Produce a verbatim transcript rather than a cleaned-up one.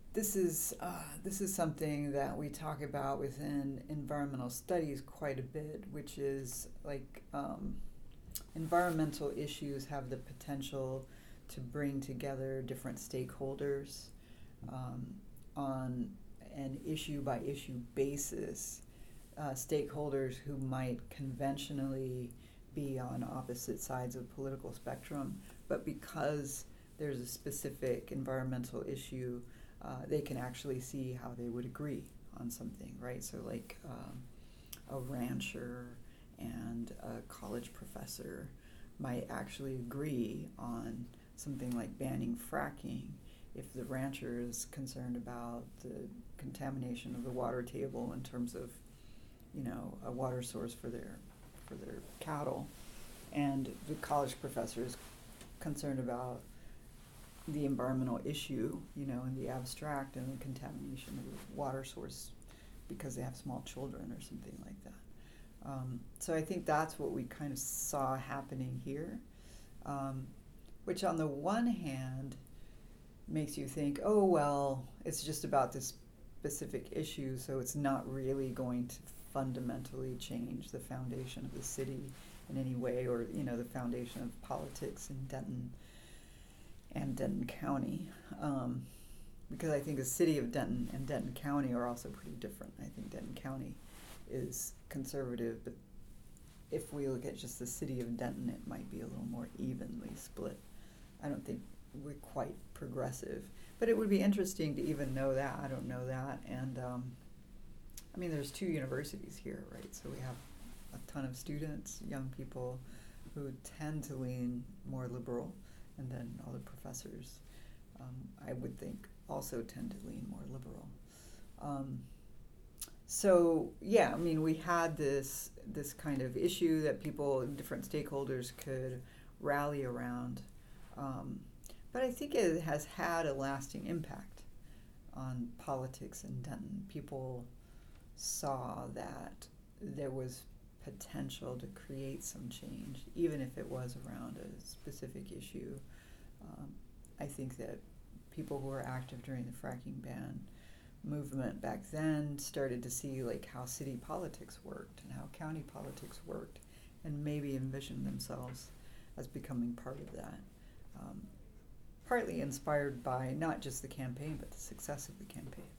this is uh, this is something that we talk about within environmental studies quite a bit, which is like um, environmental issues have the potential to bring together different stakeholders um, on an issue by issue basis. Uh, stakeholders who might conventionally be on opposite sides of the political spectrum, but because there's a specific environmental issue, uh, they can actually see how they would agree on something, right? So, like um, a rancher and a college professor might actually agree on something like banning fracking if the rancher is concerned about the contamination of the water table in terms of, you know, a water source for their for their cattle, and the college professor is concerned about the environmental issue, you know, in the abstract and the contamination of the water source because they have small children or something like that. Um, so I think that's what we kind of saw happening here, um, which on the one hand makes you think, oh, well, it's just about this specific issue, so it's not really going to fundamentally change the foundation of the city in any way, or, you know, the foundation of politics in Denton and Denton County. Um, because I think the city of Denton and Denton County are also pretty different. I think Denton County is conservative, but if we look at just the city of Denton, it might be a little more evenly split. I don't think we're quite progressive, but it would be interesting to even know that. I don't know that. And um, I mean, there's two universities here, right? So we have a ton of students, young people who tend to lean more liberal, and then all the professors, um, I would think, also tend to lean more liberal. Um, so yeah, I mean, we had this this kind of issue that people, different stakeholders, could rally around. Um, But I think it has had a lasting impact on politics in Denton. People saw that there was potential to create some change, even if it was around a specific issue. Um, I think that people who were active during the fracking ban movement back then started to see like how city politics worked and how county politics worked, and maybe envisioned themselves as becoming part of that. Um, partly inspired by not just the campaign, but the success of the campaign.